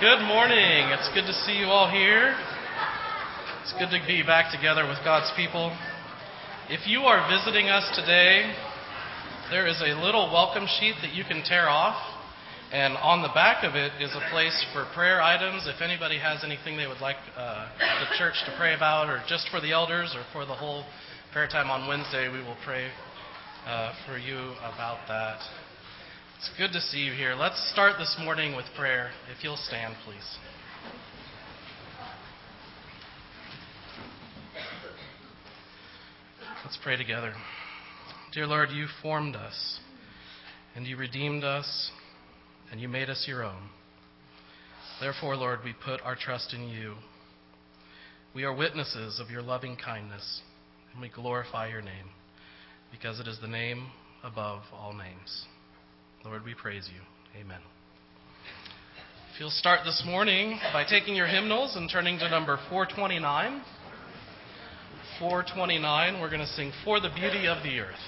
Good morning. It's good to see you all here. It's good to be back together with God's people. If you are visiting us today, there is a little welcome sheet that you can tear off, and on the back of it is a place for prayer items. If anybody has anything they would like the church to pray about, or just for the elders, or for the whole prayer time on Wednesday, we will pray for you about that. It's good to see you here. Let's start this morning with prayer. If you'll stand, please. Let's pray together. Dear Lord, you formed us, and you redeemed us, and you made us your own. Therefore, Lord, we put our trust in you. We are witnesses of your loving kindness, and we glorify your name, because it is the name above all names. Lord, we praise you. Amen. If you'll start this morning by taking your hymnals and turning to number 429. 429, we're going to sing For the Beauty of the Earth.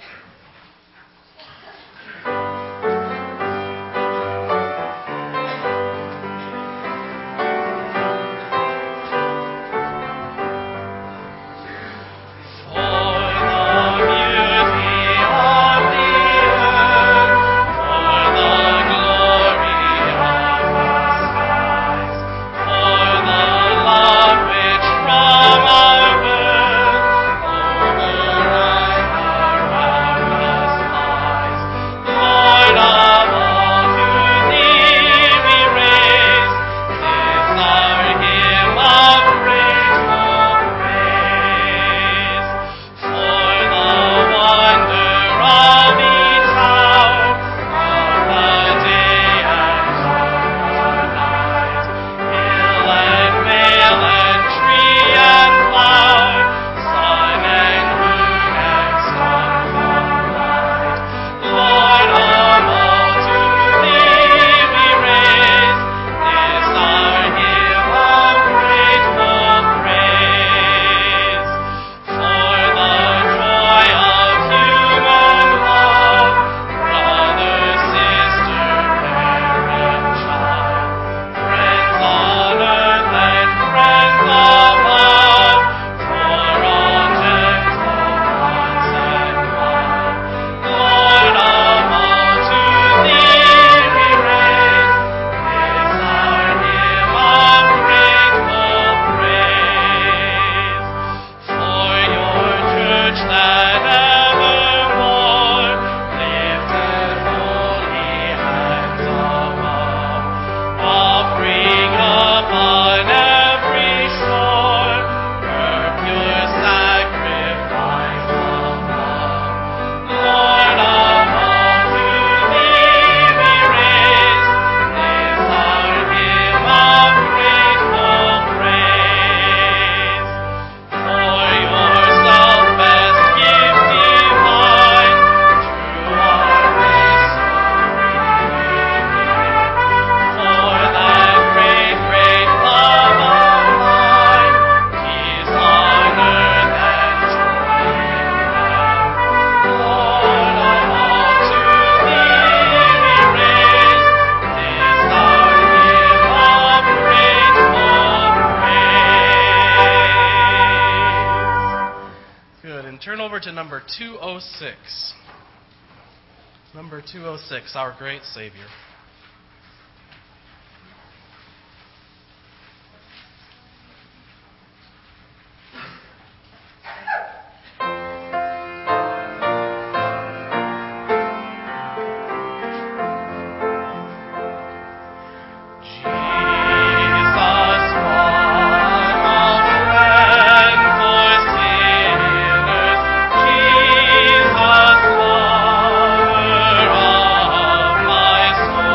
To number 206. Number 206, Our Great Savior. My soul.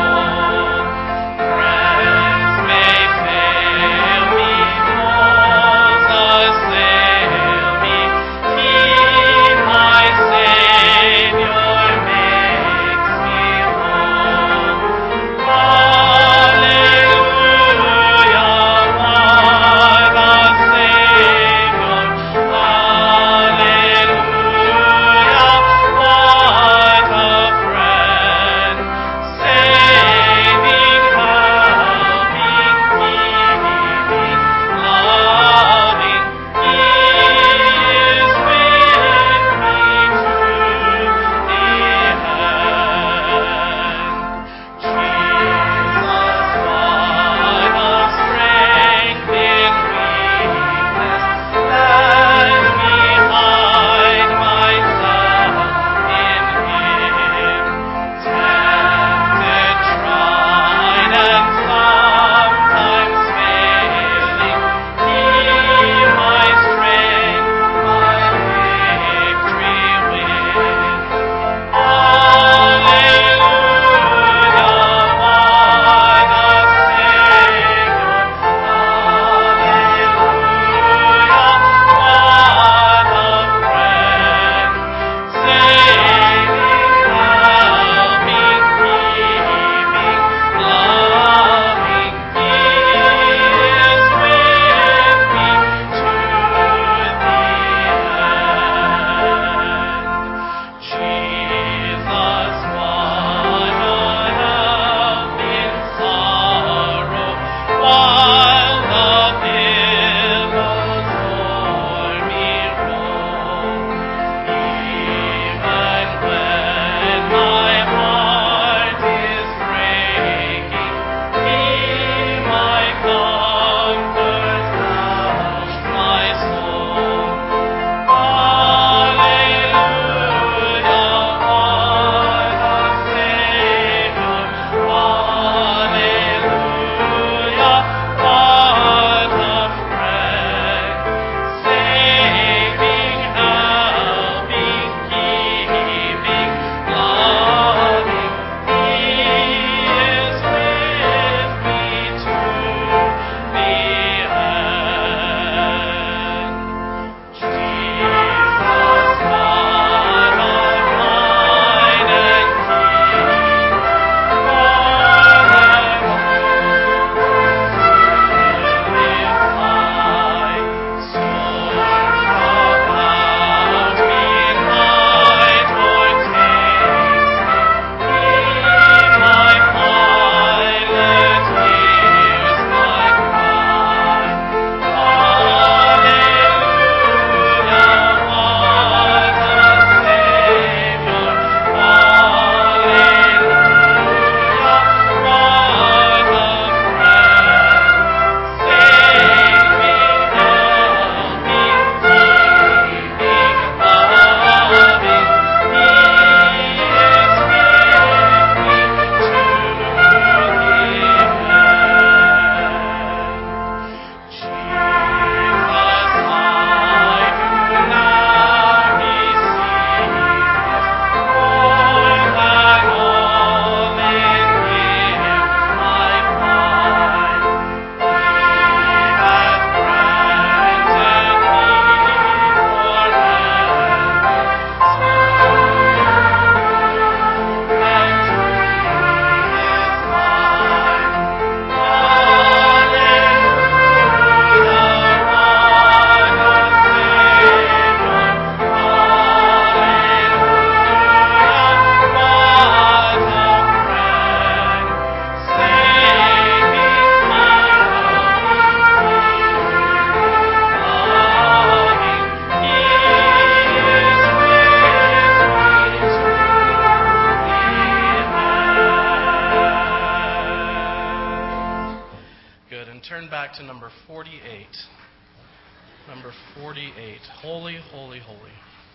and turn back to number 48. Number 48. Holy, holy, holy.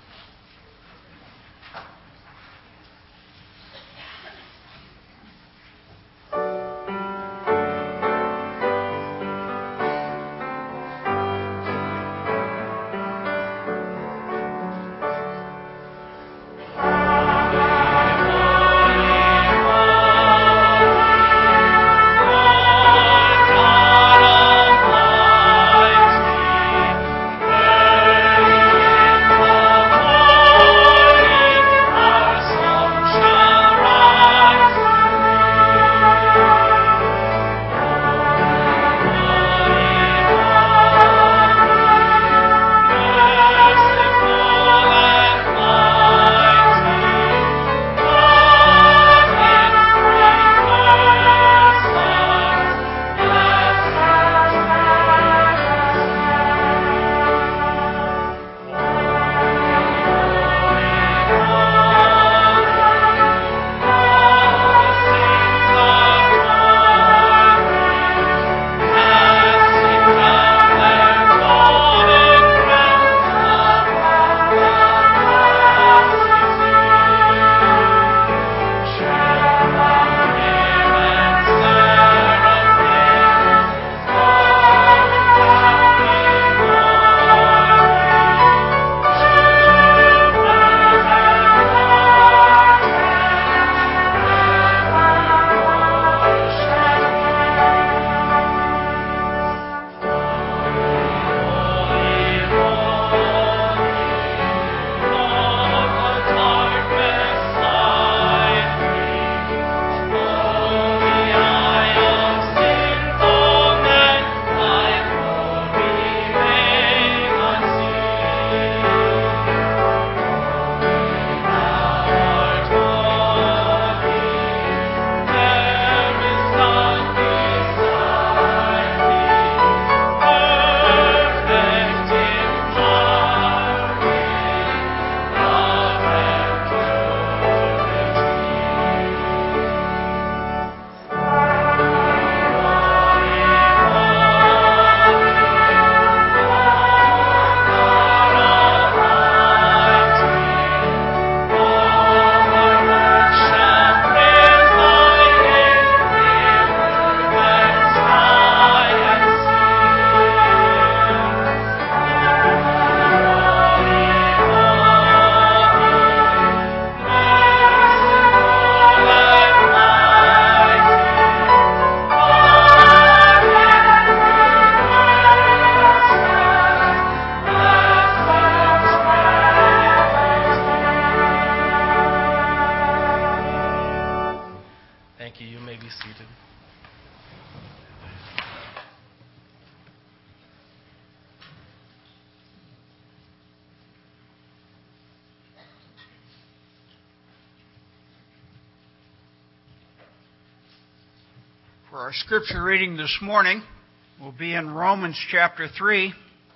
For our scripture reading this morning, we'll be in Romans chapter 3.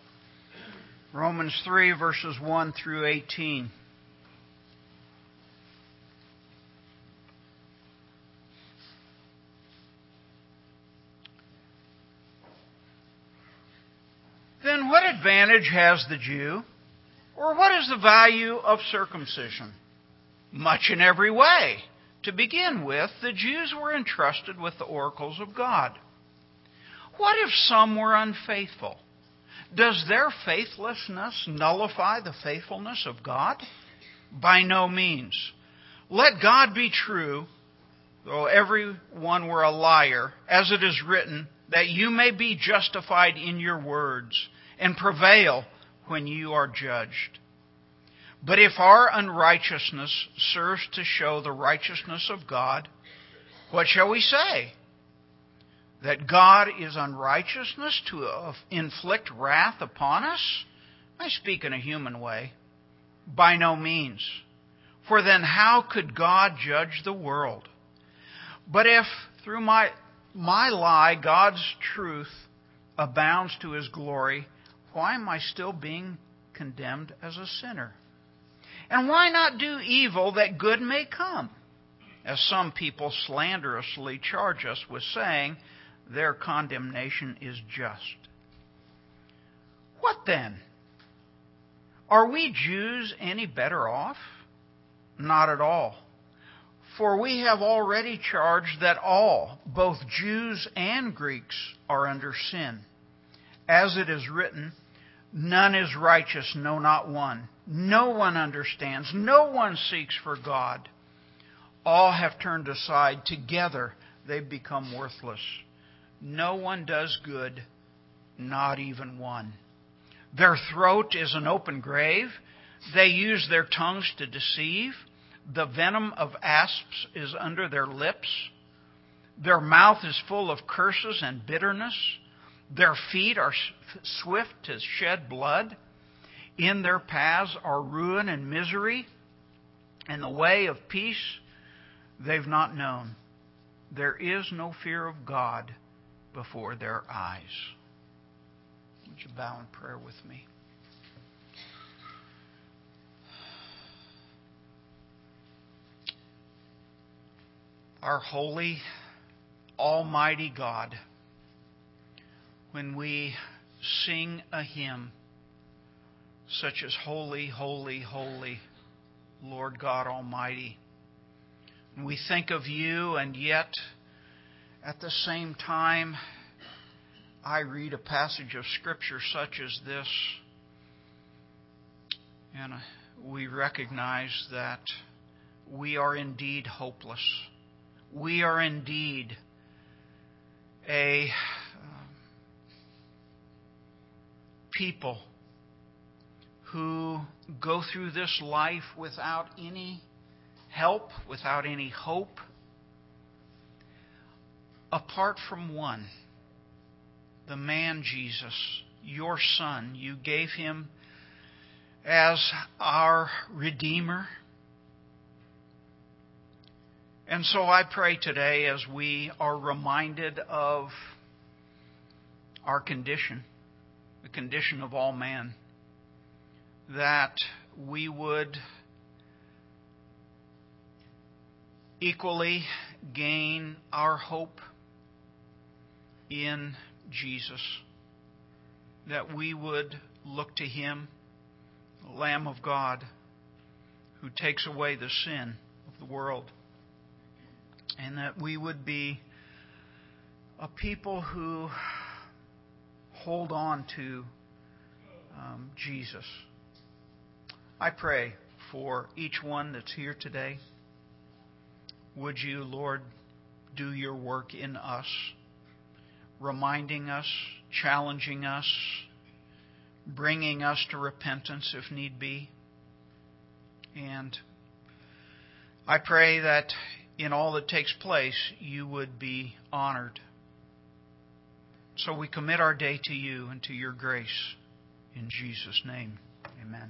Romans 3, verses 1 through 18. Then what advantage has the Jew, or what is the value of circumcision? Much in every way. To begin with, the Jews were entrusted with the oracles of God. What if some were unfaithful? Does their faithlessness nullify the faithfulness of God? By no means. Let God be true, though every one were a liar, as it is written, that you may be justified in your words and prevail when you are judged. But if our unrighteousness serves to show the righteousness of God, what shall we say? That God is unrighteousness to inflict wrath upon us? I speak in a human way. By no means. For then how could God judge the world? But if through my lie God's truth abounds to His glory, why am I still being condemned as a sinner? And why not do evil that good may come? As some people slanderously charge us with saying, their condemnation is just. What then? Are we Jews any better off? Not at all. For we have already charged that all, both Jews and Greeks, are under sin. As it is written, none is righteous, no, not one. No one understands. No one seeks for God. All have turned aside. Together they've become worthless. No one does good, not even one. Their throat is an open grave. They use their tongues to deceive. The venom of asps is under their lips. Their mouth is full of curses and bitterness. Their feet are swift to shed blood. In their paths are ruin and misery, and the way of peace they've not known. There is no fear of God before their eyes. Would you bow in prayer with me? Our holy, almighty God, when we sing a hymn such as Holy, Holy, Holy, Lord God Almighty, and we think of you, and yet at the same time I read a passage of Scripture such as this, and we recognize that we are indeed hopeless. We are indeed a people who go through this life without any help, without any hope, apart from one, the man Jesus, your Son. You gave him as our Redeemer. And so I pray today, as we are reminded of our condition, the condition of all man, that we would equally gain our hope in Jesus, that we would look to Him, the Lamb of God, who takes away the sin of the world, and that we would be a people who hold on to Jesus. I pray for each one that's here today. Would you, Lord, do your work in us, reminding us, challenging us, bringing us to repentance if need be. And I pray that in all that takes place, you would be honored. So we commit our day to you and to your grace. In Jesus' name, amen.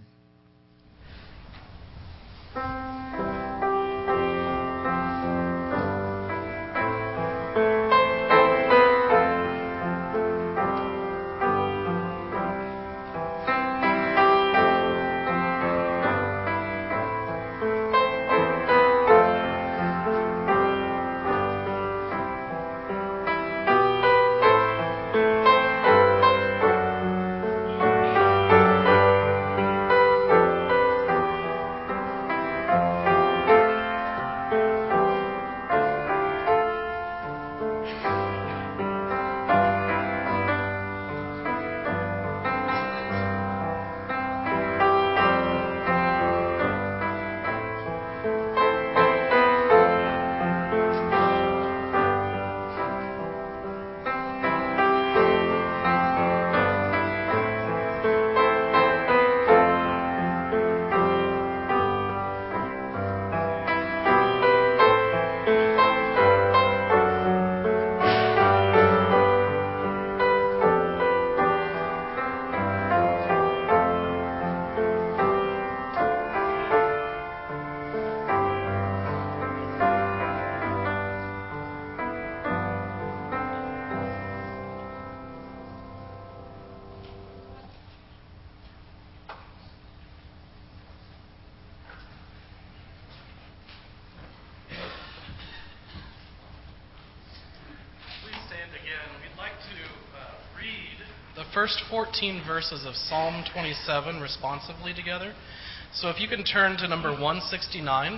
first 14 verses of Psalm 27 responsively together. So if you can turn to number 169.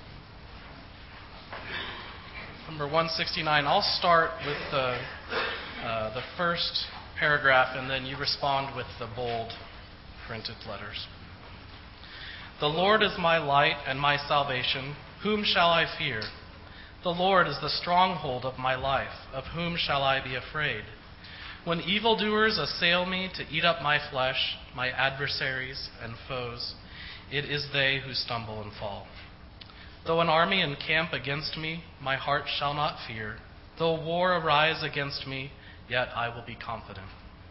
Number 169. I'll start with the first paragraph, and then you respond with the bold printed letters. The Lord is my light and my salvation. Whom shall I fear? The Lord is the stronghold of my life. Of whom shall I be afraid? When evildoers assail me to eat up my flesh, my adversaries and foes, it is they who stumble and fall. Though an army encamp against me, my heart shall not fear. Though war arise against me, yet I will be confident.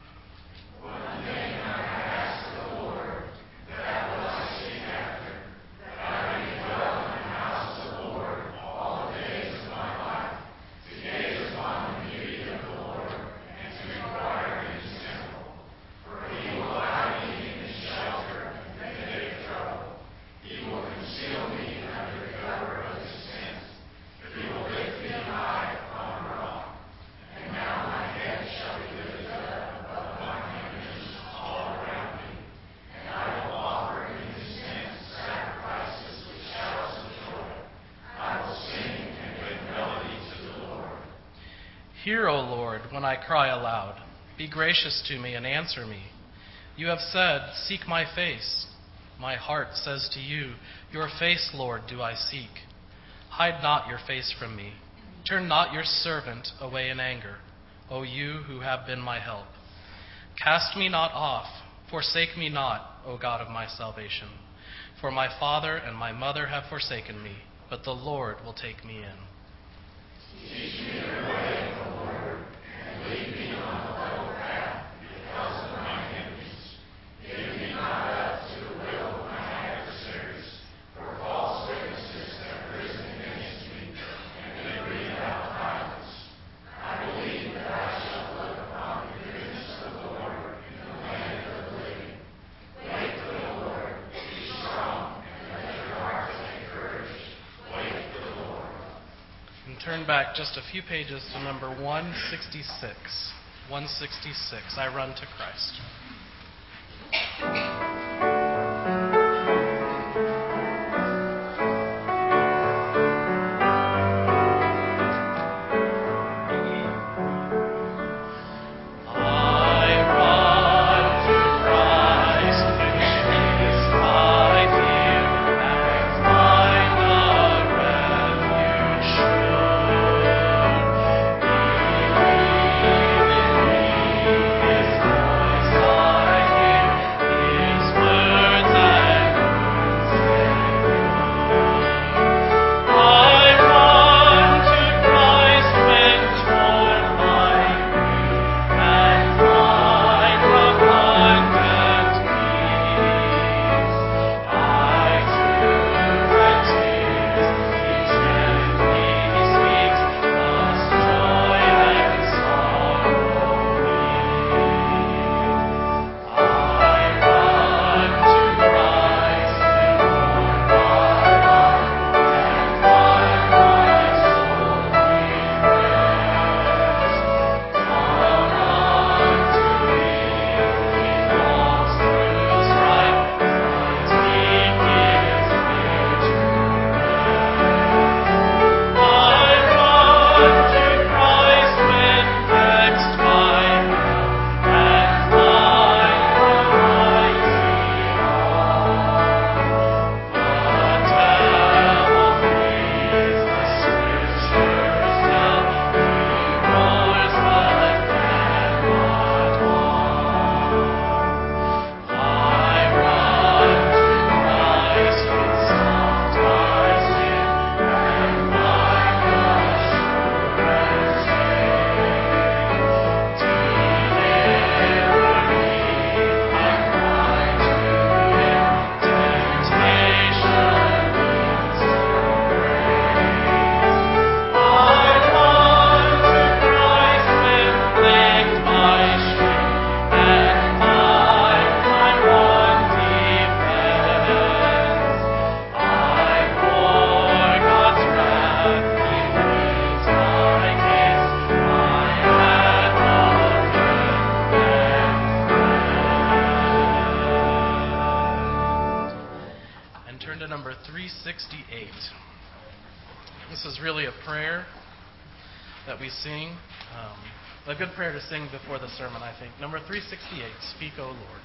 One thing I ask the Lord, that will I seek after, that I may dwell in the house of the Lord all the days of my life, to gaze upon the beauty of the Lord, and to inquire in his temple. For he will hide me in his shelter in the day of trouble. He will conceal me under the cover of his tent. He will lift me high upon a rock. And now my head shall be lifted up above my enemies all around me. And I will offer in his tent sacrifices with shouts of joy. I will sing and make melody to the Lord. Hear, O Lord, when I cry aloud. Be gracious to me and answer me. You have said, seek my face. My heart says to you, your face, Lord, do I seek. Hide not your face from me. Turn not your servant away in anger, O you who have been my help. Cast me not off, forsake me not, O God of my salvation. For my father and my mother have forsaken me, but the Lord will take me in. Teach me your way, O Lord, and lead me on the level path because of my enemies. Give me not up to the will of my adversaries, for false witnesses have risen against me, and they breathe out violence. I believe that I shall look upon the goodness of the Lord in the land of the living. Wait for the Lord, be strong, and let your heart take courage. Wait for the Lord. And turn back just a few pages to number 166. 166. I run to Christ. His we sing. A good prayer to sing before the sermon, I think. Number 368, Speak, O Lord.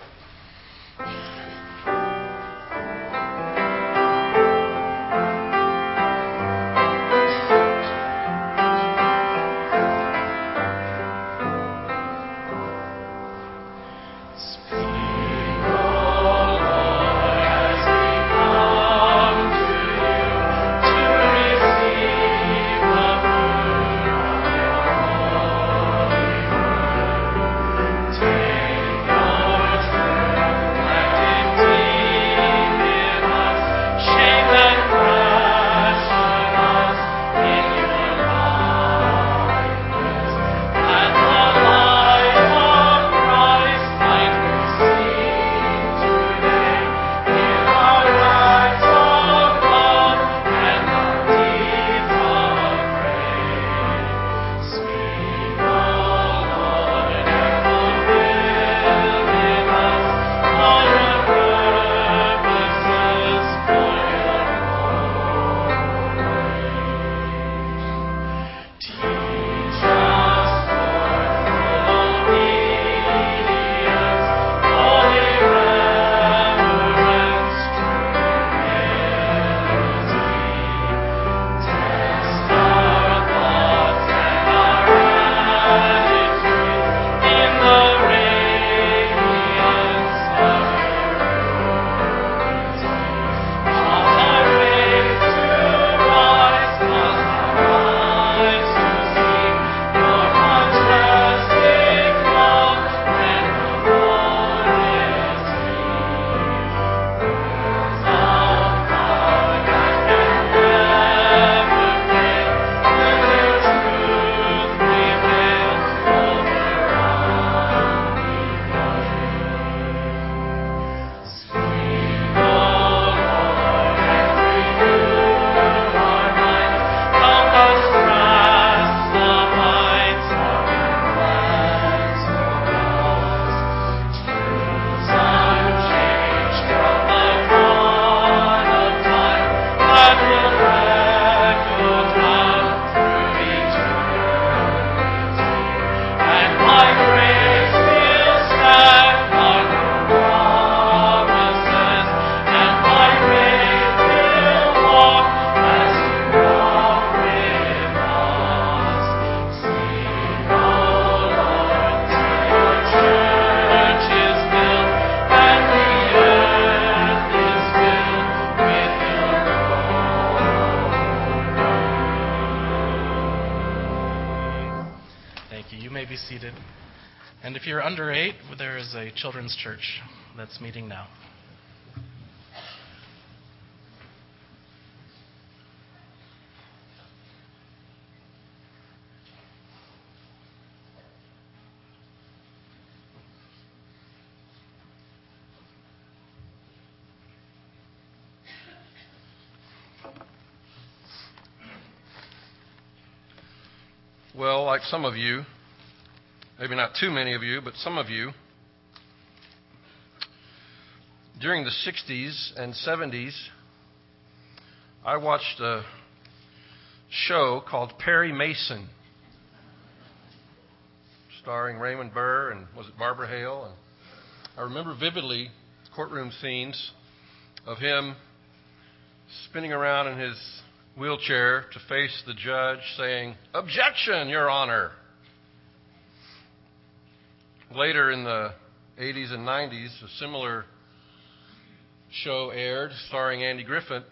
Be seated. And if you're under 8, there is a children's church that's meeting now. Well, like some of you, maybe not too many of you, but some of you, during the 60s and 70s, I watched a show called Perry Mason, starring Raymond Burr and was it Barbara Hale? And I remember vividly courtroom scenes of him spinning around in his wheelchair to face the judge saying, "Objection, Your Honor." Later in the 80s and 90s, a similar show aired starring Andy Griffin,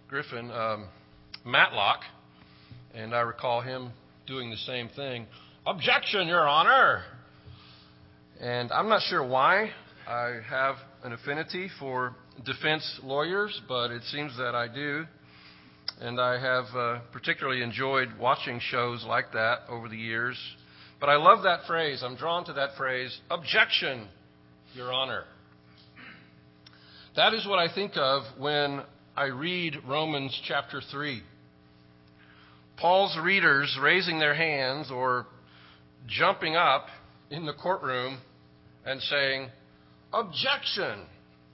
Matlock, and I recall him doing the same thing. "Objection, Your Honor." And I'm not sure why I have an affinity for defense lawyers, but it seems that I do. And I have particularly enjoyed watching shows like that over the years. But I love that phrase. I'm drawn to that phrase, "Objection, Your Honor." That is what I think of when I read Romans chapter 3. Paul's readers raising their hands or jumping up in the courtroom and saying, "Objection."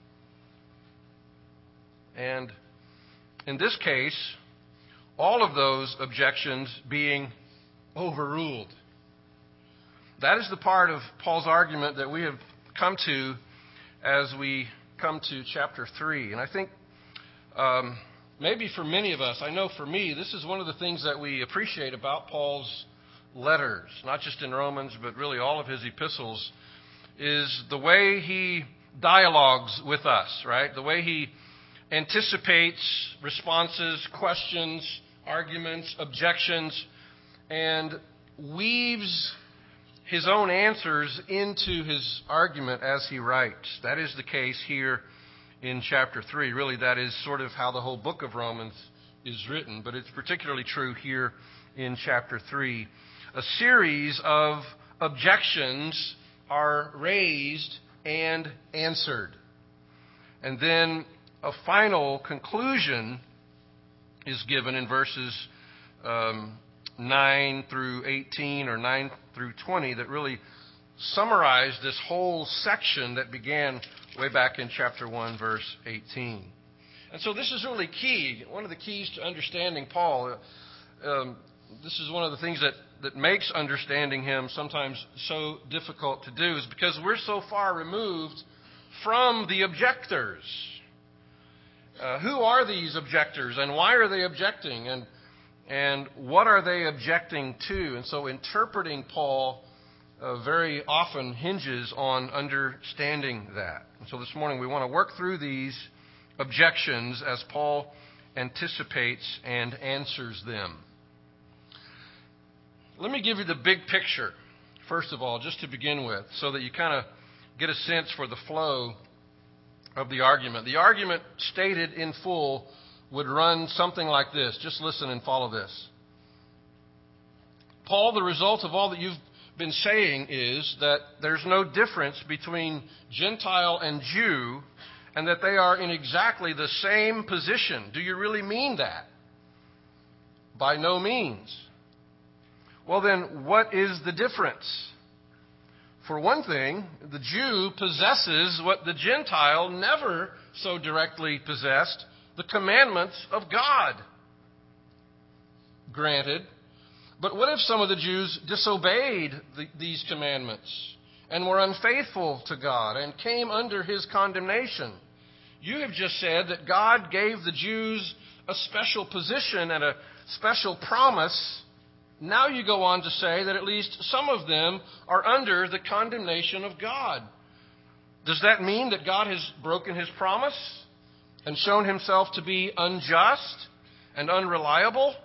And in this case, all of those objections being overruled. That is the part of Paul's argument that we have come to as we come to chapter 3. And I think maybe for many of us, I know for me, this is one of the things that we appreciate about Paul's letters, not just in Romans, but really all of his epistles, is the way he dialogues with us, right? The way he anticipates responses, questions, arguments, objections, and weaves his own answers into his argument as he writes. That is the case here in chapter 3. Really, that is sort of how the whole book of Romans is written, but it's particularly true here in chapter 3. A series of objections are raised and answered. And then a final conclusion is given in verses 9 through 18 or 9 through 20 that really summarize this whole section that began way back in chapter 1, verse 18. And so this is really key. One of the keys to understanding Paul, this is one of the things that makes understanding him sometimes so difficult to do, is because we're so far removed from the objectors. Who are these objectors, and why are they objecting, and what are they objecting to? And so interpreting Paul very often hinges on understanding that. And so this morning we want to work through these objections as Paul anticipates and answers them. Let me give you the big picture, first of all, just to begin with, so that you kind of get a sense for the flow of the argument. The argument stated in full would run something like this. Just listen and follow this. Paul, the result of all that you've been saying is that there's no difference between Gentile and Jew, and that they are in exactly the same position. Do you really mean that? By no means. Well then, what is the difference? For one thing, the Jew possesses what the Gentile never so directly possessed, the commandments of God. Granted, but what if some of the Jews disobeyed these commandments and were unfaithful to God and came under his condemnation? You have just said that God gave the Jews a special position and a special promise. Now you go on to say that at least some of them are under the condemnation of God. Does that mean that God has broken his promise and shown himself to be unjust and unreliable?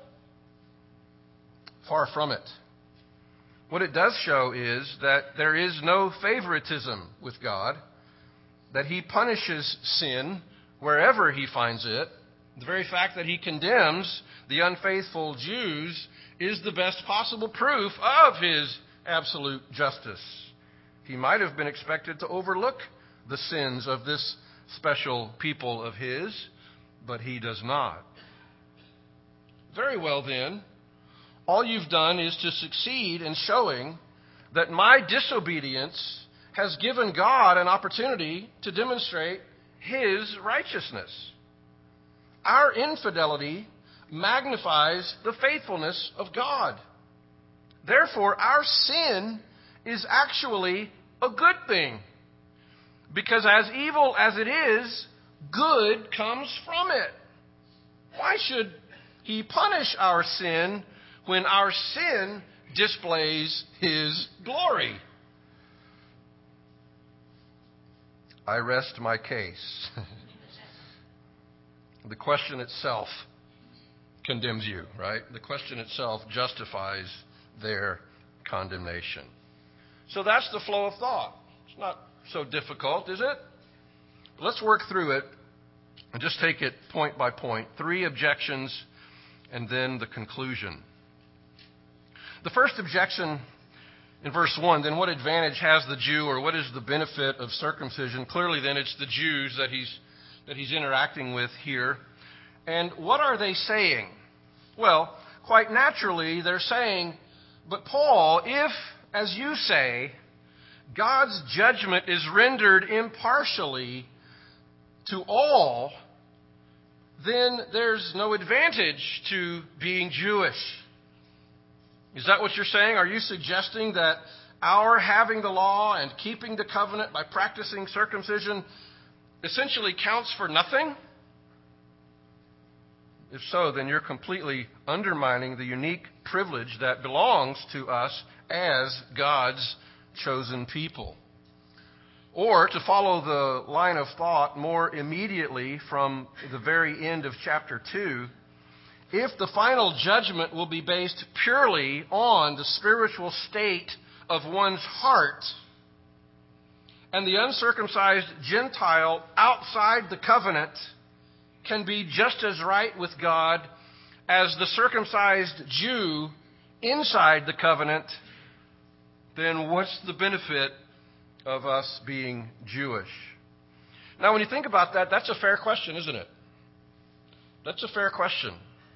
Far from it. What it does show is that there is no favoritism with God, that he punishes sin wherever he finds it. The very fact that he condemns the unfaithful Jews is the best possible proof of his absolute justice. He might have been expected to overlook the sins of this special people of his, but he does not. Very well then, all you've done is to succeed in showing that my disobedience has given God an opportunity to demonstrate his righteousness. Our infidelity magnifies the faithfulness of God. Therefore, our sin is actually a good thing, because as evil as it is, good comes from it. Why should he punish our sin when our sin displays his glory? I rest my case. The question itself condemns you, right? The question itself justifies their condemnation. So that's the flow of thought. It's not so difficult, is it? Let's work through it and just take it point by point. 3 objections and then the conclusion. The first objection in verse 1, then what advantage has the Jew, or what is the benefit of circumcision? Clearly then it's the Jews that he's interacting with here. And what are they saying? Well, quite naturally they're saying, but Paul, if, as you say, God's judgment is rendered impartially to all, then there's no advantage to being Jewish. Is that what you're saying? Are you suggesting that our having the law and keeping the covenant by practicing circumcision essentially counts for nothing? If so, then you're completely undermining the unique privilege that belongs to us as God's chosen people. Or, to follow the line of thought more immediately from the very end of chapter 2, if the final judgment will be based purely on the spiritual state of one's heart, and the uncircumcised Gentile outside the covenant can be just as right with God as the circumcised Jew inside the covenant, then what's the benefit of us being Jewish? Now, when you think about that, that's a fair question, isn't it? That's a fair question.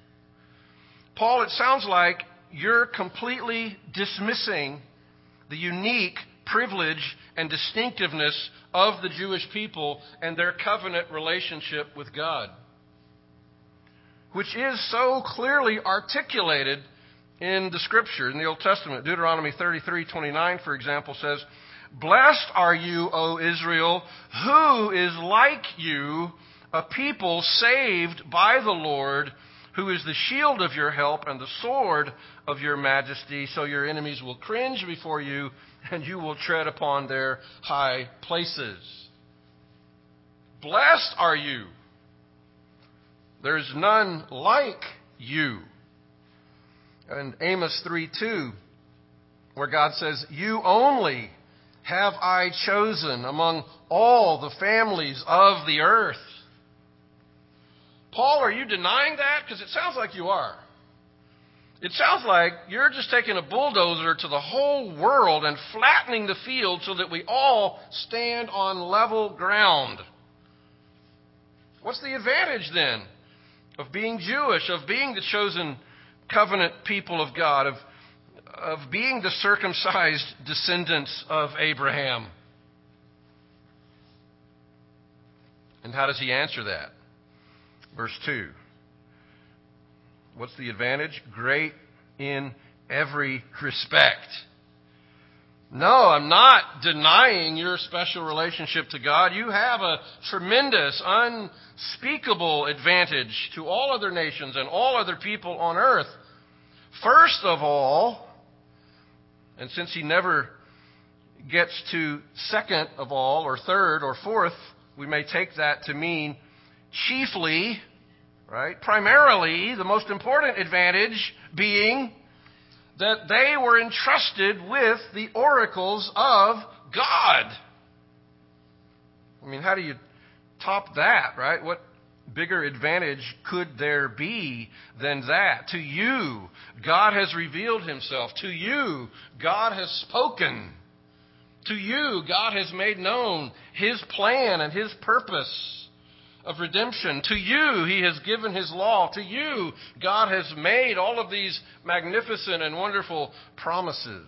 Paul, it sounds like you're completely dismissing the unique privilege and distinctiveness of the Jewish people and their covenant relationship with God, which is so clearly articulated in the Scripture, in the Old Testament. Deuteronomy 33:29, for example, says, "Blessed are you, O Israel, who is like you, a people saved by the Lord, who is the shield of your help and the sword of your majesty, so your enemies will cringe before you, and you will tread upon their high places." Blessed are you. There's none like you. And Amos 3:2, where God says, "You only have I chosen among all the families of the earth." Paul, are you denying that? Because it sounds like you are. It sounds like you're just taking a bulldozer to the whole world and flattening the field so that we all stand on level ground. What's the advantage then of being Jewish, of being the chosen covenant people of God, of being the circumcised descendants of Abraham? And how does he answer that? Verse 2. What's the advantage? Great in every respect. No, I'm not denying your special relationship to God. You have a tremendous, unspeakable advantage to all other nations and all other people on earth. First of all, and since he never gets to second of all, or third, or fourth, we may take that to mean chiefly, right? Primarily, the most important advantage being that they were entrusted with the oracles of God. I mean, how do you top that, right? What bigger advantage could there be than that? To you, God has revealed himself. To you, God has spoken. To you, God has made known his plan and his purpose of redemption. To you, he has given his law. To you, God has made all of these magnificent and wonderful promises.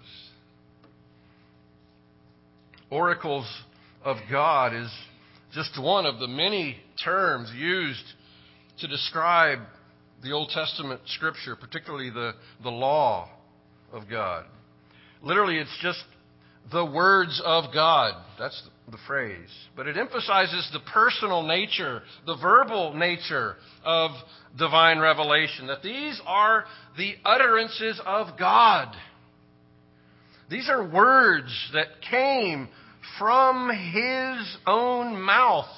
Oracles of God is just one of the many terms used to describe the Old Testament Scripture, particularly the law of God. Literally, it's just the words of God. That's the phrase. But it emphasizes the personal nature, the verbal nature of divine revelation, that these are the utterances of God. These are words that came from his own mouth.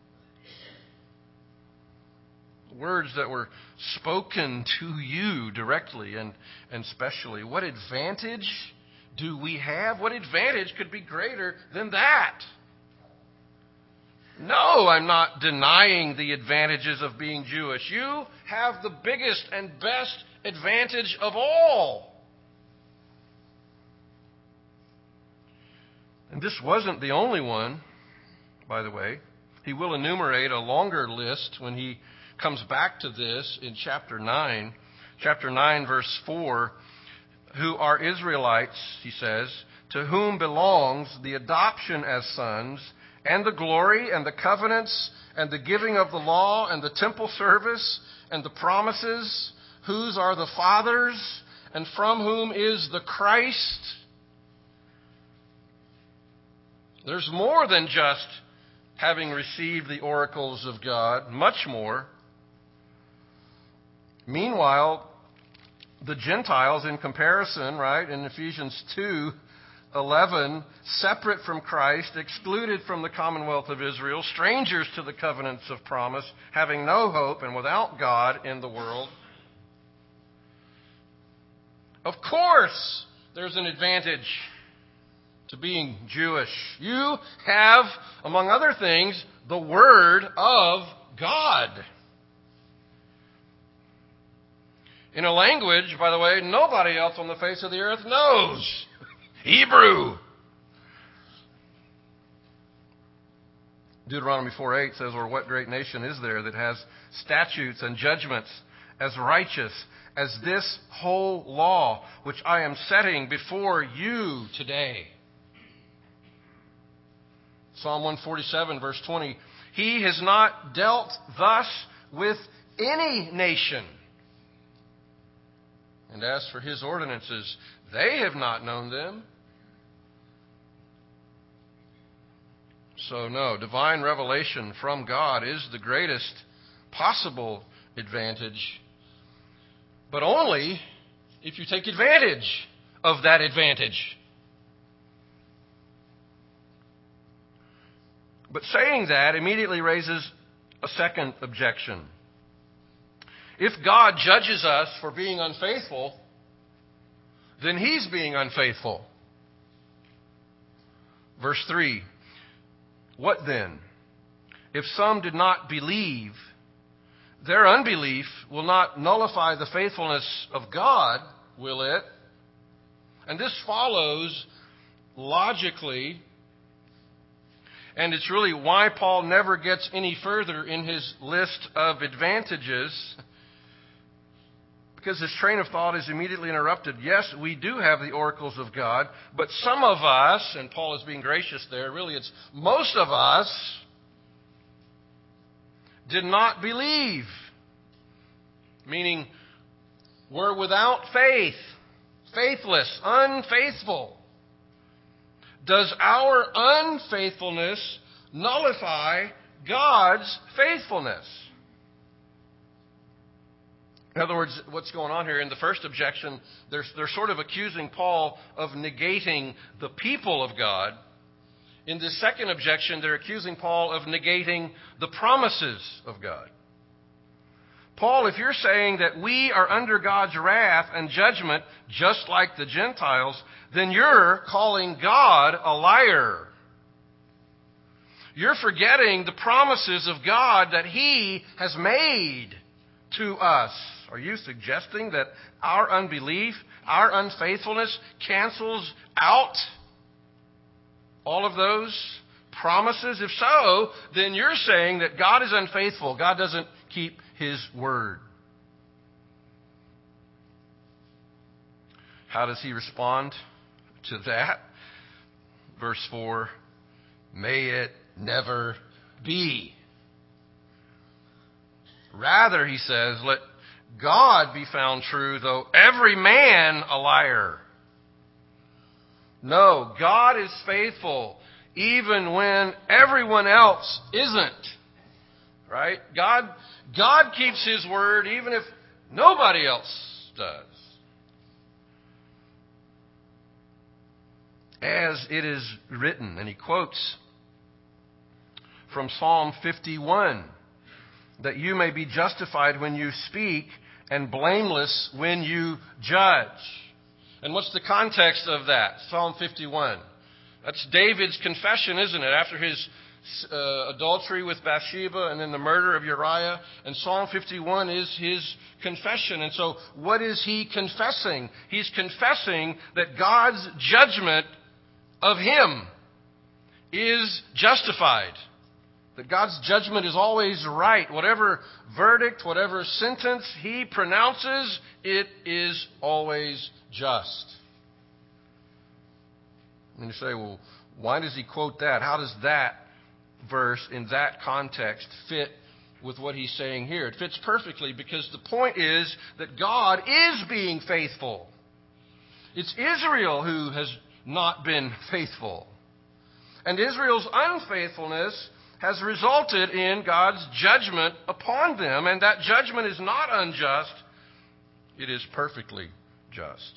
Words that were spoken to you directly and specially. What advantage do we have? What advantage could be greater than that? No, I'm not denying the advantages of being Jewish. You have the biggest and best advantage of all. And this wasn't the only one, by the way. He will enumerate a longer list when he comes back to this in chapter 9. Chapter 9, verse 4. Who are Israelites, he says, to whom belongs the adoption as sons, and the glory, and the covenants, and the giving of the law, and the temple service, and the promises, whose are the fathers, and from whom is the Christ. There's more than just having received the oracles of God, much more. Meanwhile, the Gentiles in comparison, right, in Ephesians 2:11, separate from Christ, excluded from the commonwealth of Israel, strangers to the covenants of promise, having no hope and without God in the world. Of course, there's an advantage to being Jewish. You have, among other things, the Word of God. In a language, by the way, nobody else on the face of the earth knows. Hebrew. Deuteronomy 4:8 says, "Or what great nation is there that has statutes and judgments as righteous as this whole law, which I am setting before you today?" Psalm 147, verse 20, "He has not dealt thus with any nation. And as for his ordinances, they have not known them." So no, divine revelation from God is the greatest possible advantage, but only if you take advantage of that advantage. But saying that immediately raises a second objection. If God judges us for being unfaithful, then He's being unfaithful. Verse 3, "What then? If some did not believe, their unbelief will not nullify the faithfulness of God, will it?" And this follows logically. And it's really why Paul never gets any further in his list of advantages, because his train of thought is immediately interrupted. Yes, we do have the oracles of God, but some of us, and Paul is being gracious there, really it's most of us, did not believe. Meaning, we're without faith, faithless, unfaithful. Does our unfaithfulness nullify God's faithfulness? In other words, what's going on here in the first objection, they're sort of accusing Paul of negating the people of God. In the second objection, they're accusing Paul of negating the promises of God. Paul, if you're saying that we are under God's wrath and judgment just like the Gentiles, then you're calling God a liar. You're forgetting the promises of God that He has made to us. Are you suggesting that our unbelief, our unfaithfulness cancels out all of those promises? If so, then you're saying that God is unfaithful. God doesn't keep His word. How does he respond to that? Verse 4, "May it never be. Rather," he says, "let God be found true, though every man a liar." No, God is faithful even when everyone else isn't. Right? God keeps His word even if nobody else does. As it is written, and he quotes from Psalm 51, "that you may be justified when you speak and blameless when you judge." And what's the context of that? Psalm 51. That's David's confession, isn't it? After his adultery with Bathsheba and then the murder of Uriah. And Psalm 51 is his confession. And so what is he confessing? He's confessing that God's judgment of him is justified. That God's judgment is always right. Whatever verdict, whatever sentence He pronounces, it is always just. And you say, well, why does he quote that? How does that verse in that context fit with what he's saying here? It fits perfectly because the point is that God is being faithful. It's Israel who has not been faithful. And Israel's unfaithfulness has resulted in God's judgment upon them. And that judgment is not unjust. It is perfectly just.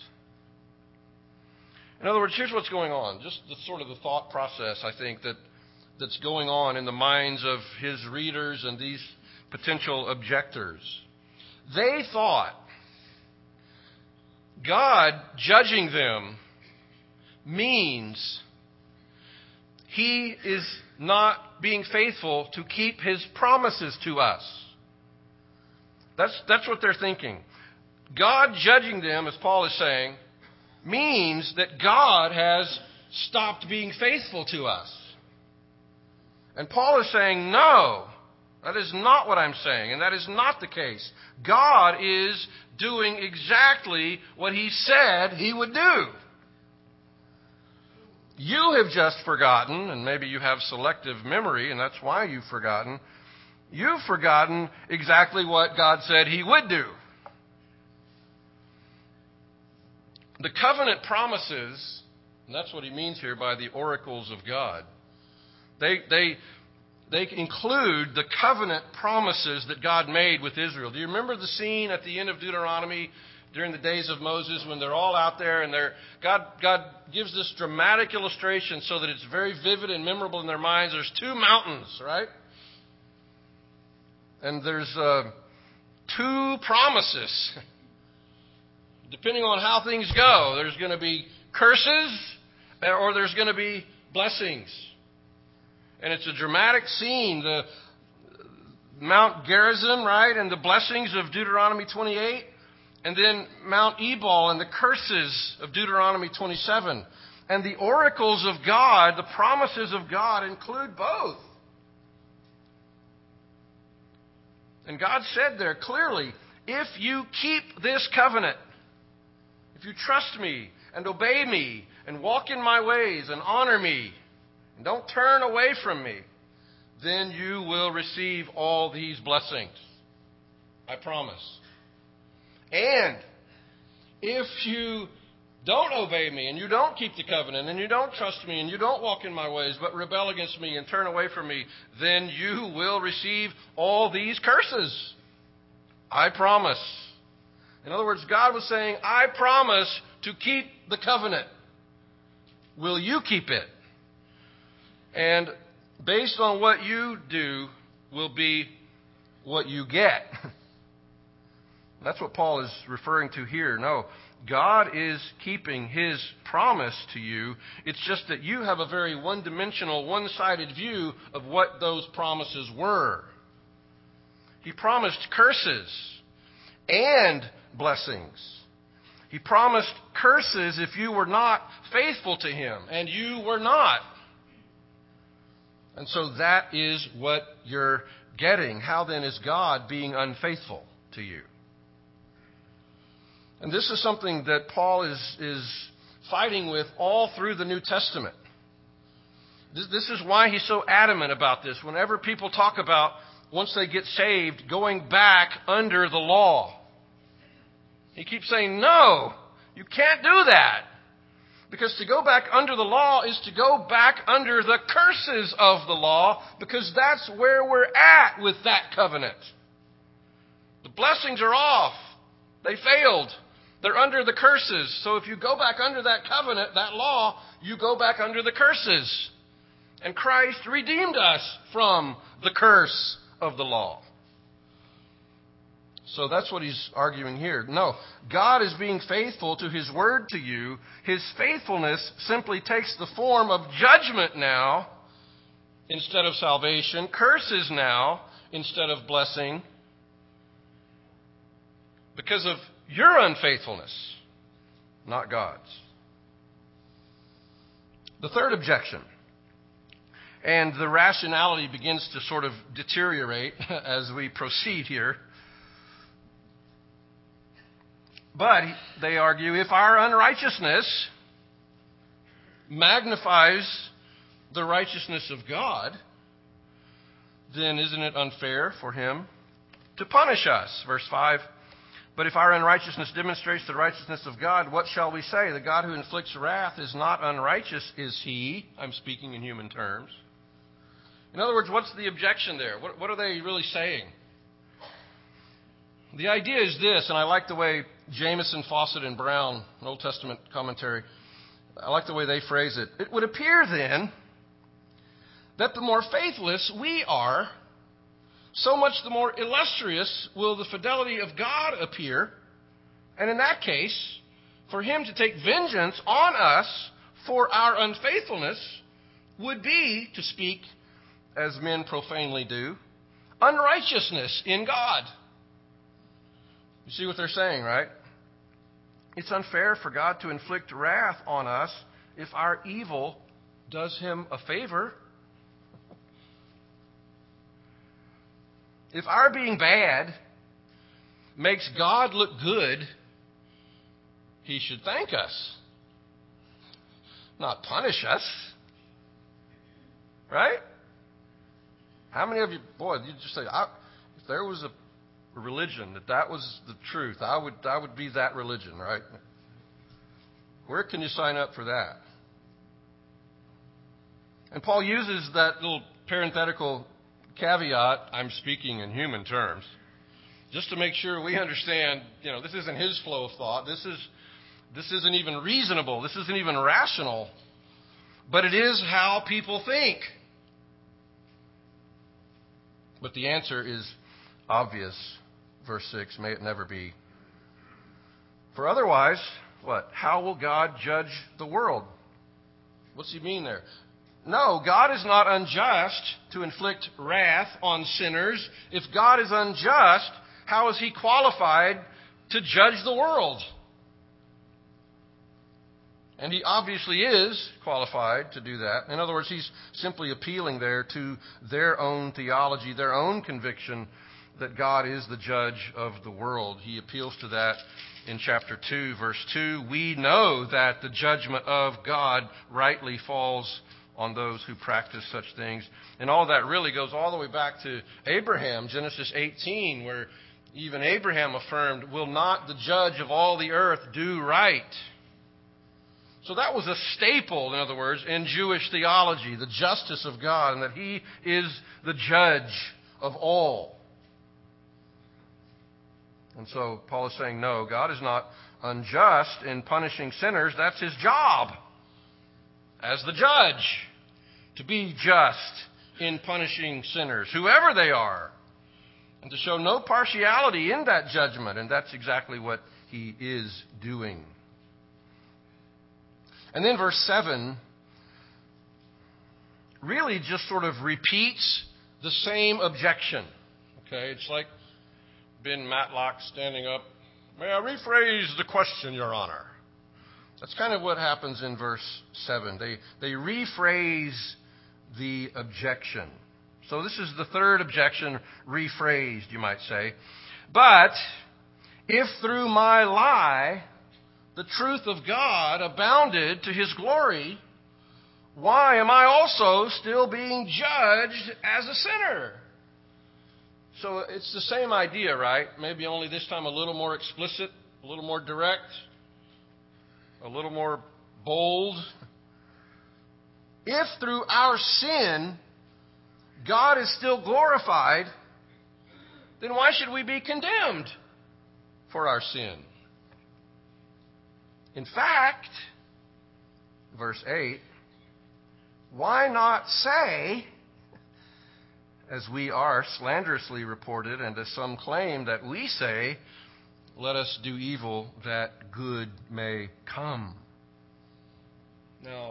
In other words, here's what's going on. Just the sort of the thought process, I think, that's going on in the minds of his readers and these potential objectors. They thought God judging them means He is not being faithful to keep His promises to us. That's what they're thinking. God judging them, as Paul is saying, means that God has stopped being faithful to us. And Paul is saying, no, that is not what I'm saying, and that is not the case. God is doing exactly what He said He would do. You have just forgotten, and maybe you have selective memory, and that's why you've forgotten. You've forgotten exactly what God said He would do. The covenant promises, and that's what he means here by the oracles of God, they include the covenant promises that God made with Israel. Do you remember the scene at the end of Deuteronomy during the days of Moses when they're all out there and God gives this dramatic illustration so that it's very vivid and memorable in their minds. There's two mountains, right? And there's two promises. Depending on how things go, there's going to be curses or there's going to be blessings. And it's a dramatic scene. The Mount Gerizim, right, and the blessings of Deuteronomy 28. And then Mount Ebal and the curses of Deuteronomy 27. And the oracles of God, the promises of God, include both. And God said there clearly, if you keep this covenant, if you trust me and obey me and walk in my ways and honor me and don't turn away from me, then you will receive all these blessings. I promise. And if you don't obey me and you don't keep the covenant and you don't trust me and you don't walk in my ways but rebel against me and turn away from me, then you will receive all these curses. I promise. In other words, God was saying, I promise to keep the covenant. Will you keep it? And based on what you do will be what you get. That's what Paul is referring to here. No, God is keeping His promise to you. It's just that you have a very one-dimensional, one-sided view of what those promises were. He promised curses and blessings. He promised curses if you were not faithful to Him, and you were not. And so that is what you're getting. How then is God being unfaithful to you? And this is something that Paul is fighting with all through the New Testament. This is why he's so adamant about this. Whenever people talk about, once they get saved, going back under the law, he keeps saying, no, you can't do that. Because to go back under the law is to go back under the curses of the law, because that's where we're at with that covenant. The blessings are off. They failed. They're under the curses. So if you go back under that covenant, that law, you go back under the curses. And Christ redeemed us from the curse of the law. So that's what he's arguing here. No, God is being faithful to His word to you. His faithfulness simply takes the form of judgment now instead of salvation, curses now instead of blessing, because of your unfaithfulness, not God's. The third objection, and the rationality begins to sort of deteriorate as we proceed here. But they argue, if our unrighteousness magnifies the righteousness of God, then isn't it unfair for Him to punish us? Verse 5, But if our unrighteousness demonstrates the righteousness of God, what shall we say? The God who inflicts wrath is not unrighteous, is he? I'm speaking in human terms. In other words, what's the objection there? What are they really saying? The idea is this, and I like the way Jamieson, Fawcett, and Brown, an Old Testament commentary, I like the way they phrase it. It would appear then that the more faithless we are, so much the more illustrious will the fidelity of God appear. And in that case, for him to take vengeance on us for our unfaithfulness would be, to speak as men profanely do, unrighteousness in God. You see what they're saying, right? It's unfair for God to inflict wrath on us if our evil does him a favor. If our being bad makes God look good, he should thank us, not punish us. Right? How many of you, boy, you just say, if there was a religion that was the truth, I would be that religion, right? Where can you sign up for that? And Paul uses that little parenthetical caveat, I'm speaking in human terms, just to make sure we understand, this isn't his flow of thought. This isn't even reasonable. This isn't even rational. But it is how people think. But the answer is obvious. Verse 6, may it never be. For otherwise, what? How will God judge the world? What's he mean there? No, God is not unjust to inflict wrath on sinners. If God is unjust, how is he qualified to judge the world? And he obviously is qualified to do that. In other words, he's simply appealing there to their own theology, their own conviction that God is the judge of the world. He appeals to that in chapter 2, verse 2. We know that the judgment of God rightly falls on those who practice such things. And all that really goes all the way back to Abraham, Genesis 18, where even Abraham affirmed, will not the judge of all the earth do right? So that was a staple, in other words, in Jewish theology, the justice of God, and that he is the judge of all. And so Paul is saying, no, God is not unjust in punishing sinners. That's his job as the judge, to be just in punishing sinners, whoever they are, and to show no partiality in that judgment. And that's exactly what he is doing. And then verse 7 really just sort of repeats the same objection. Okay, it's like Ben Matlock standing up. May I rephrase the question, Your Honor? That's kind of what happens in verse 7. They rephrase the objection. So this is the third objection rephrased, you might say. But if through my lie the truth of God abounded to his glory, why am I also still being judged as a sinner? So it's the same idea, right? Maybe only this time a little more explicit, a little more direct, a little more bold. If through our sin God is still glorified, then why should we be condemned for our sin? In fact, verse 8, why not say, as we are slanderously reported, and as some claim that we say, let us do evil that good may come? Now,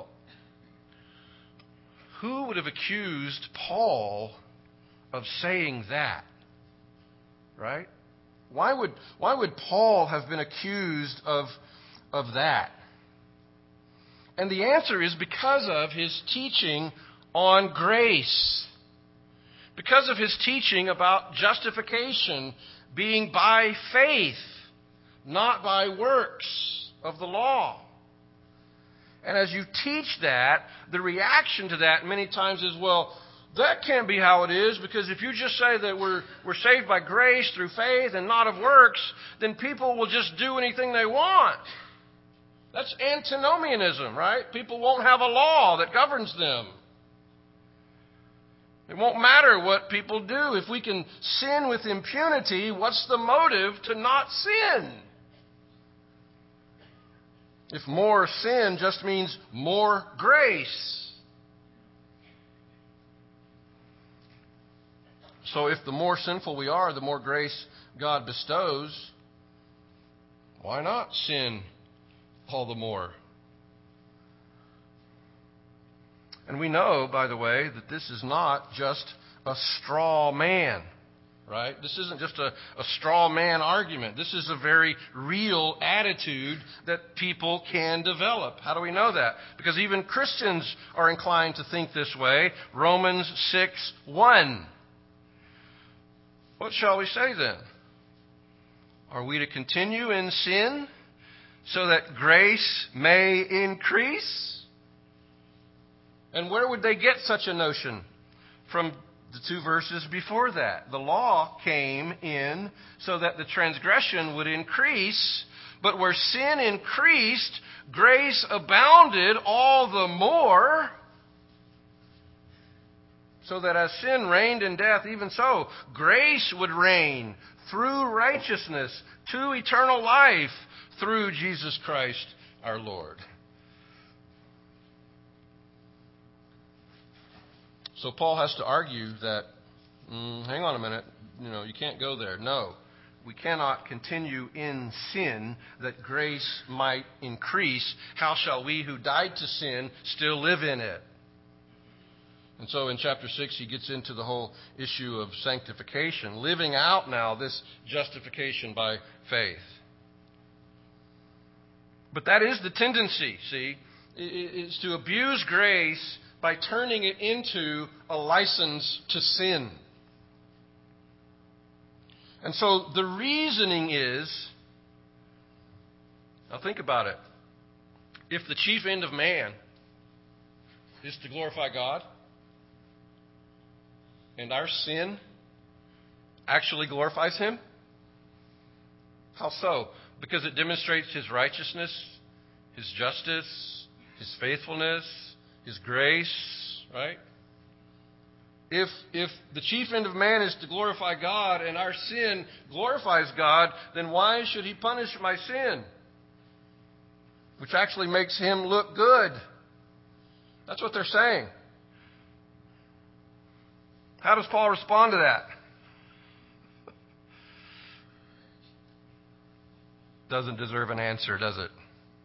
who would have accused Paul of saying that? Right? Why would Paul have been accused of that? And the answer is because of his teaching on grace. Because of his teaching about justification being by faith, not by works of the law. And as you teach that, the reaction to that many times is, well, that can't be how it is, because if you just say that we're saved by grace through faith and not of works, then people will just do anything they want. That's antinomianism, right? People won't have a law that governs them. It won't matter what people do. If we can sin with impunity, what's the motive to not sin? If more sin just means more grace. So if the more sinful we are, the more grace God bestows, why not sin all the more? And we know, by the way, that this is not just a straw man, right? This isn't just a straw man argument. This is a very real attitude that people can develop. How do we know that? Because even Christians are inclined to think this way. Romans 6:1. What shall we say then? Are we to continue in sin so that grace may increase? And where would they get such a notion? From the two verses before that. The law came in so that the transgression would increase, but where sin increased, grace abounded all the more, so that as sin reigned in death, even so, grace would reign through righteousness to eternal life through Jesus Christ our Lord. So Paul has to argue that, hang on a minute, you can't go there. No, we cannot continue in sin that grace might increase. How shall we who died to sin still live in it? And so in chapter 6, he gets into the whole issue of sanctification, living out now this justification by faith. But that is the tendency, see, is to abuse grace by turning it into a license to sin. And so the reasoning is, now think about it. If the chief end of man is to glorify God, and our sin actually glorifies Him? How so? Because it demonstrates His righteousness, His justice, His faithfulness, His grace, right? If the chief end of man is to glorify God and our sin glorifies God, then why should He punish my sin? Which actually makes Him look good. That's what they're saying. How does Paul respond to that? Doesn't deserve an answer, does it?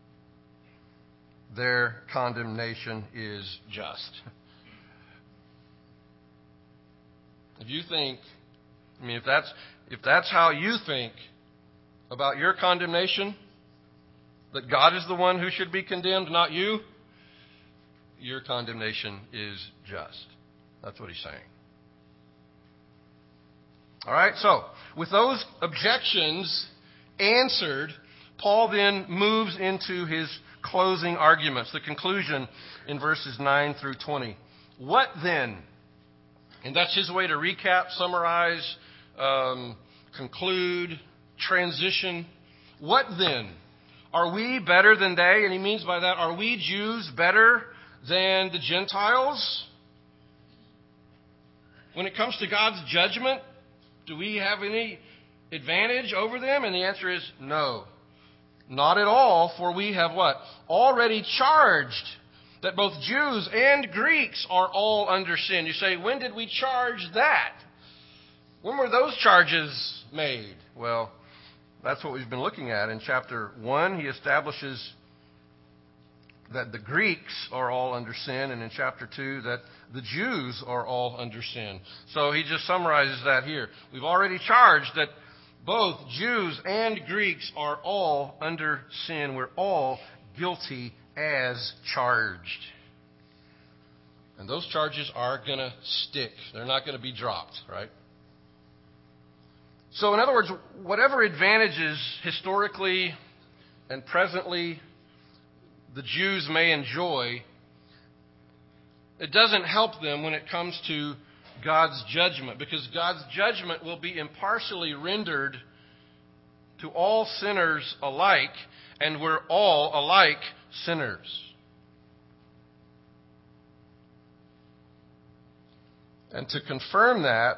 Their condemnation is just. If you think, if that's how you think about your condemnation, that God is the one who should be condemned, not you, your condemnation is just. That's what he's saying. All right, so with those objections answered, Paul then moves into his closing arguments, the conclusion in verses 9 through 20. What then? And that's his way to recap, summarize, conclude, transition. What then? Are we better than they? And he means by that, are we Jews better than the Gentiles? When it comes to God's judgment, do we have any advantage over them? And the answer is no. Not at all, for we have what? Already charged that both Jews and Greeks are all under sin. You say, when did we charge that? When were those charges made? Well, that's what we've been looking at. In chapter 1, he establishes that the Greeks are all under sin, and in chapter 2, that the Jews are all under sin. So he just summarizes that here. We've already charged that both Jews and Greeks are all under sin. We're all guilty as charged. And those charges are going to stick. They're not going to be dropped, right? So in other words, whatever advantages historically and presently the Jews may enjoy, It doesn't help them when it comes to God's judgment, because God's judgment will be impartially rendered to all sinners alike, and we're all alike sinners. And to confirm that,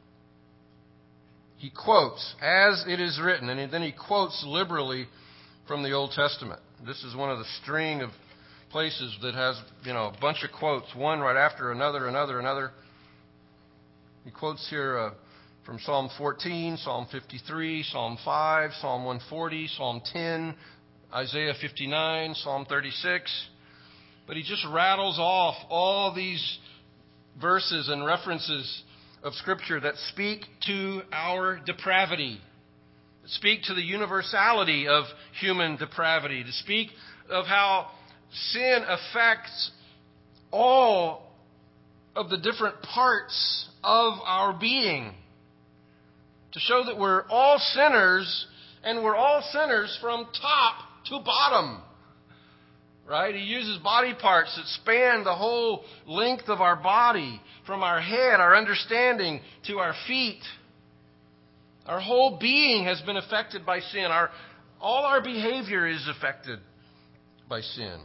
he quotes, as it is written, and then he quotes liberally from the Old Testament. This is one of the string of places that has, a bunch of quotes, one right after another. He quotes here from Psalm 14, Psalm 53, Psalm 5, Psalm 140, Psalm 10, Isaiah 59, Psalm 36. But he just rattles off all these verses and references of Scripture that speak to our depravity, that speak to the universality of human depravity, to speak of how sin affects all of the different parts of our being, to show that we're all sinners, and we're all sinners from top to bottom. Right? He uses body parts that span the whole length of our body, from our head, our understanding, to our feet. Our whole being has been affected by sin. All our behavior is affected by sin.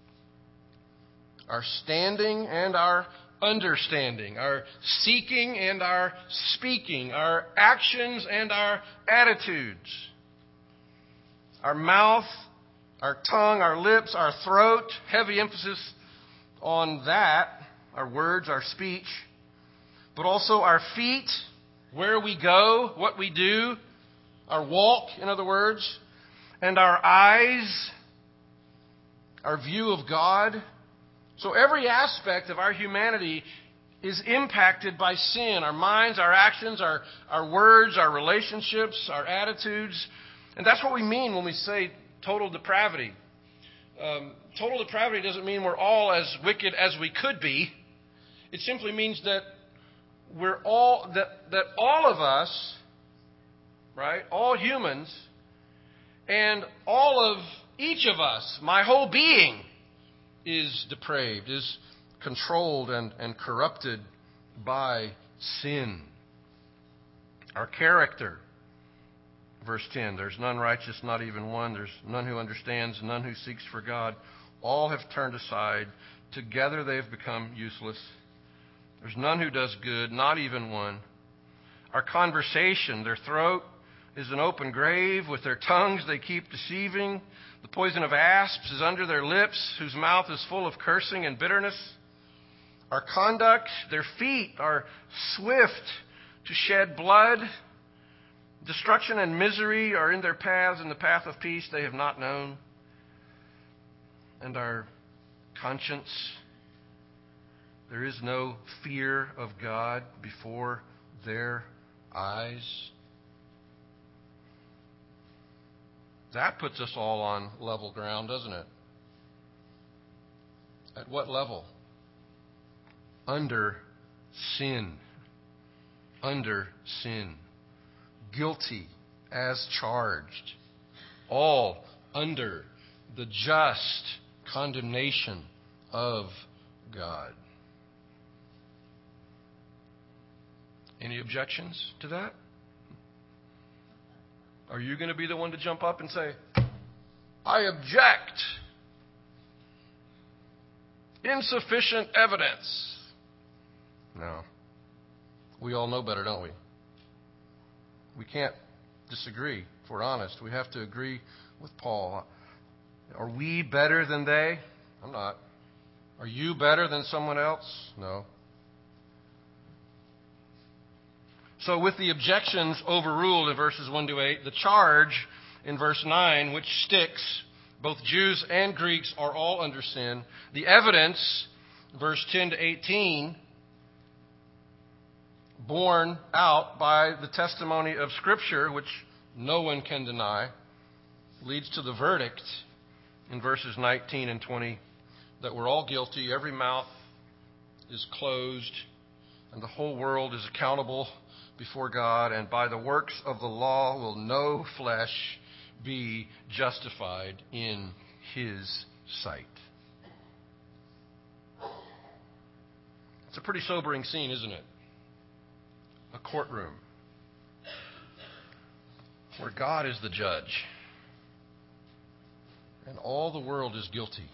Our standing and our understanding, our seeking and our speaking, our actions and our attitudes, our mouth, our tongue, our lips, our throat, heavy emphasis on that, our words, our speech, but also our feet, where we go, what we do, our walk, in other words, and our eyes, our view of God. So every aspect of our humanity is impacted by sin. Our minds, our actions, our words, our relationships, our attitudes. And that's what we mean when we say total depravity. Total depravity doesn't mean we're all as wicked as we could be. It simply means that we're all that all of us, right, all humans, and all of each of us, my whole being, is depraved, is controlled and corrupted by sin. Our character. Verse 10, there's none righteous, not even one. There's none who understands, none who seeks for God. All have turned aside. Together they have become useless. There's none who does good, not even one. Our conversation, their throat is an open grave. With their tongues they keep deceiving. The poison of asps is under their lips, whose mouth is full of cursing and bitterness. Our conduct, their feet are swift to shed blood. Destruction and misery are in their paths, and the path of peace they have not known. And our conscience, there is no fear of God before their eyes. That puts us all on level ground, doesn't it? At what level? Under sin. Under sin. Guilty as charged. All under the just condemnation of God. Any objections to that? Are you going to be the one to jump up and say, I object? Insufficient evidence. No. We all know better, don't we? We can't disagree, if we're honest. We have to agree with Paul. Are we better than they? I'm not. Are you better than someone else? No. So with the objections overruled in verses 1 to 8, the charge in verse 9, which sticks, both Jews and Greeks are all under sin. The evidence, verse 10 to 18, borne out by the testimony of Scripture, which no one can deny, leads to the verdict in verses 19 and 20 that we're all guilty. Every mouth is closed, and the whole world is accountable before God, and by the works of the law will no flesh be justified in His sight. It's a pretty sobering scene, isn't it? A courtroom where God is the judge and all the world is guilty.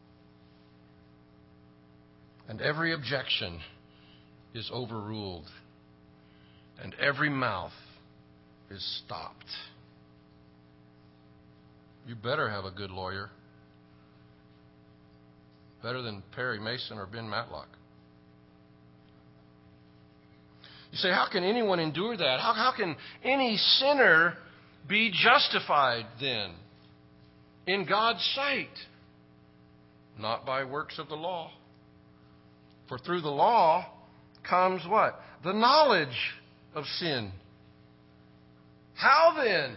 And every objection is overruled and every mouth is stopped. You better have a good lawyer. Better than Perry Mason or Ben Matlock. You say, how can anyone endure that? How can any sinner be justified then in God's sight? Not by works of the law. For through the law comes what? The knowledge of sin. How then?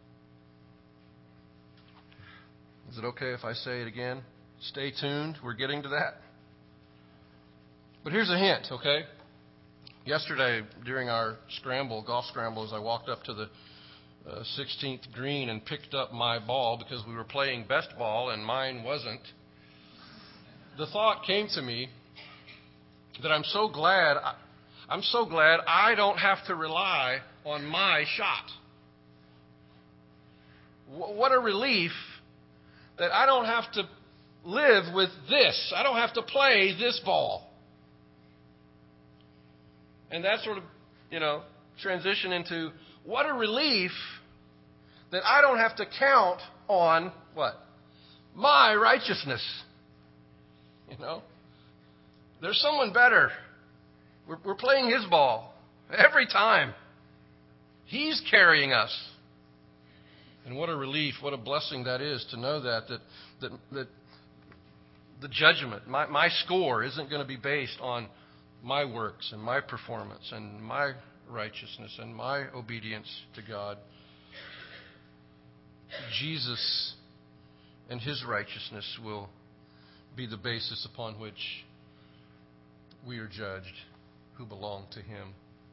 Is it okay if I say it again? Stay tuned. We're getting to that. But here's a hint, okay? Yesterday, during our golf scramble, as I walked up to the 16th green and picked up my ball because we were playing best ball and mine wasn't, the thought came to me that I'm so glad I don't have to rely on my shot. What a relief that I don't have to live with this. I don't have to play this ball. And that sort of, transition into what a relief that I don't have to count on what? My righteousness. There's someone better. We're playing his ball every time. He's carrying us. And what a relief, what a blessing that is to know that the judgment, my score isn't going to be based on my works and my performance and my righteousness and my obedience to God. Jesus and his righteousness will be the basis upon which we are judged who belong to him.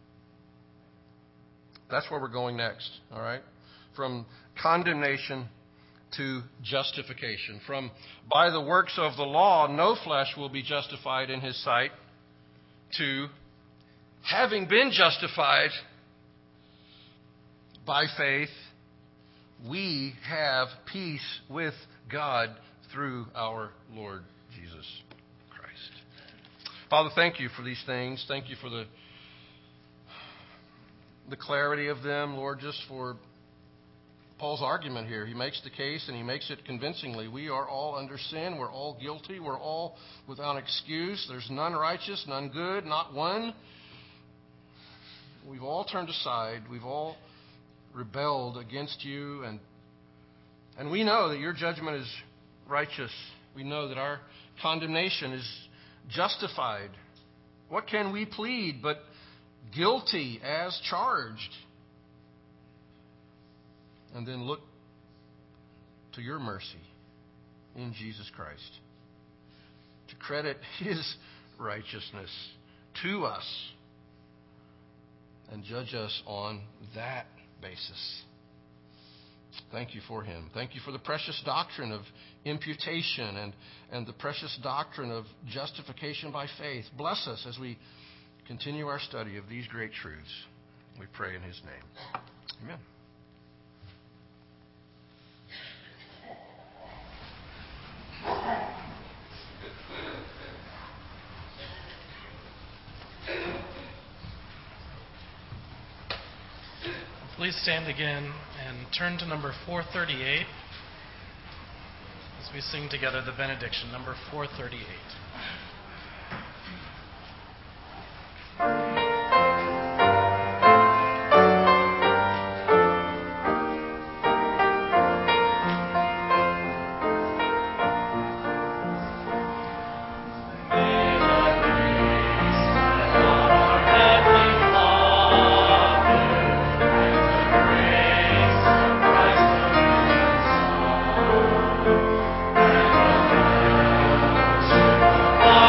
That's where we're going next, all right? From condemnation to justification. From by the works of the law, no flesh will be justified in his sight, to having been justified by faith, we have peace with God through our Lord Jesus Christ. Father, thank you for these things. Thank you for the clarity of them, Lord, just for Paul's argument here. He makes the case and he makes it convincingly. We are all under sin. We're all guilty. We're all without excuse. There's none righteous, none good, not one. We've all turned aside. We've all rebelled against you. And we know that your judgment is righteous. We know that our condemnation is justified. What can we plead but guilty as charged? And then look to your mercy in Jesus Christ to credit his righteousness to us and judge us on that basis. Thank you for him. Thank you for the precious doctrine of imputation and the precious doctrine of justification by faith. Bless us as we continue our study of these great truths. We pray in his name. Amen. Please stand again and turn to number 438 as we sing together the benediction, number 438. Oh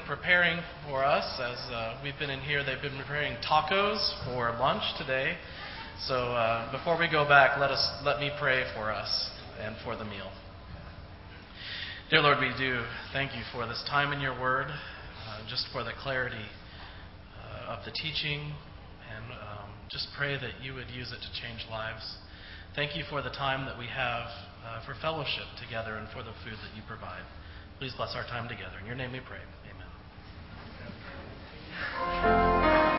preparing for us. As we've been in here, they've been preparing tacos for lunch today. So before we go back, let me pray for us and for the meal. Dear Lord, we do thank you for this time in your word, just for the clarity of the teaching, and just pray that you would use it to change lives. Thank you for the time that we have for fellowship together and for the food that you provide. Please bless our time together. In your name we pray.